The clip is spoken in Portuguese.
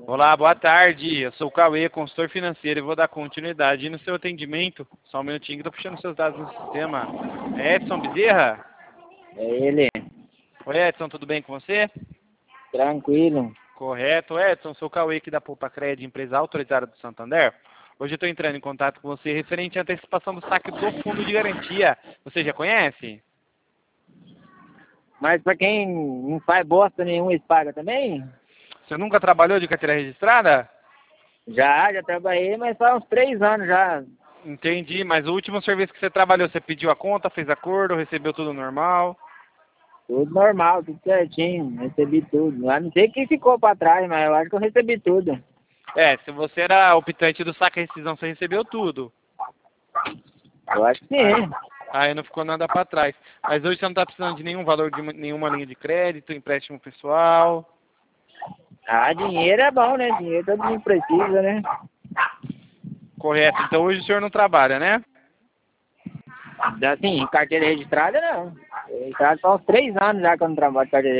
Olá, boa tarde. Eu sou o Cauê, consultor financeiro, e vou dar continuidade no seu atendimento. Só um minutinho que eu tô puxando seus dados no sistema. É Edson Bezerra? É ele, Oi, Edson, tudo bem com você? tranquilo. Correto. Edson, sou o Cauê aqui da Poupa Cred, empresa autorizada do Santander. Hoje eu estou entrando em contato com você referente à antecipação do saque do fundo de garantia. Você já conhece? Mas pra quem não faz bosta nenhuma, eles pagam também? Você nunca trabalhou de carteira registrada? Já trabalhei, mas faz uns 3 anos já. Entendi, mas o último serviço que você trabalhou, você pediu a conta, fez acordo, recebeu tudo normal? Tudo normal, tudo certinho. Recebi tudo. Eu não sei o que ficou pra trás, mas eu acho que eu recebi tudo. É, se você era optante do saque e rescisão, você recebeu tudo. Eu acho que sim. Aí não ficou nada para trás. Mas hoje você não está precisando de nenhum valor de nenhuma linha de crédito, empréstimo pessoal. Ah, dinheiro é bom, né? Dinheiro todo mundo precisa, né? Correto. Então hoje o senhor não trabalha, né? Assim, carteira registrada não. Registrada faz uns 3 anos já que eu não trabalho de carteira